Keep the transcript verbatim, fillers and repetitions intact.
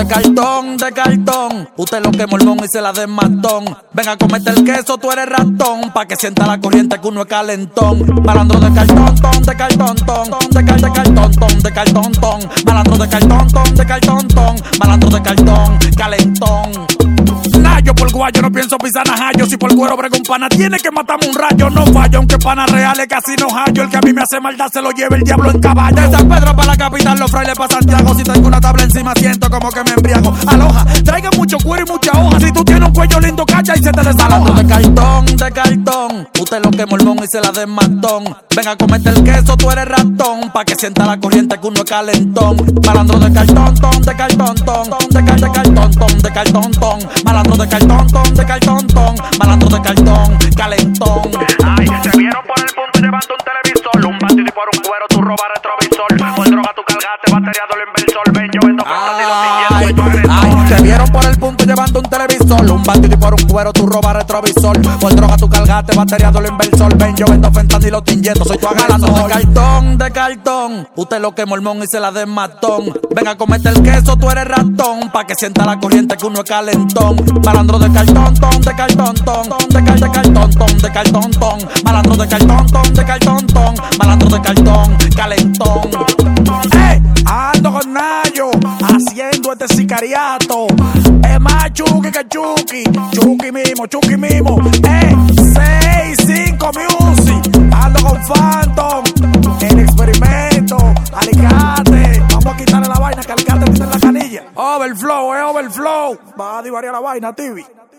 de cartón, de cartón. Usted lo que mormón y se la den matón. Venga a comerte el queso, tú eres ratón. Pa' que sienta la corriente que uno es calentón. Malandro de cartón, ton, de cartón, ton, de, cal, de cartón, ton, de cartón, ton. Malandro de cartón, ton, de cartón, ton. Malandro de cartón, calentón. Nayo por guayo, no pienso pisar najayo. Si por cuero brega un pana, tiene que matarme un rayo. No fallo, aunque pana reales casi no hallo. El que a mí me hace maldad se lo lleva el diablo en caballo. De San Pedro para la capital, los frailes para Santiago. Si tengo una tabla encima, siento como que me embriago. Aloja, traigan mucho cuero y mucha hoja. Si tú tienes un cuello lindo, calla y se te desaloja. De cartón, de cartón. Usted lo que mormón y se la den matón. Venga a comerte el queso, tú eres ratón. Pa' que sienta la corriente que uno es calentón. Malandro de cartón, ton, de cartón, ton, de, cal, de cartón, ton, de cartón, ton. Malandro de cartón, ton, de cartón, ton. Malandro de cartón, calentón. Ay, se vieron por el punto llevando un televisor. Un batido y por un cuero tú robas retrovisor. Por droga tú cargaste, batería del inversor. Ven, yo vendo Ay, ay, te vieron por el punto llevando un televisor. Un bandido y por un cuero tú robas retrovisor. Por droga tú cargaste, batería del inversor. Ven, yo vendo fentanilo, te inyecto, soy tu agresor. De cartón, de cartón. Usted lo que mormón y se la den matón. Venga a comerte el queso, tú eres ratón. Pa' que sienta la corriente que uno es calentón. Malandro de cartón, ton, de cartón, ton, de, cal, de cartón, ton, de cartón, ton. Malandro de cartón, ton, de cartón, ton. Malandro de cartón, calentón. ¡Eh! Ando con Nayo, haciendo este sicariato. Es más chuki que chuki, chuki mimo, chuki mimo. Eh, seis, cinco music. Ando con Phantom, el experimento, alicate. Vamos a quitarle la vaina, que alicate tiene la canilla. Overflow, eh, overflow. Va a divariar la vaina, Tibi.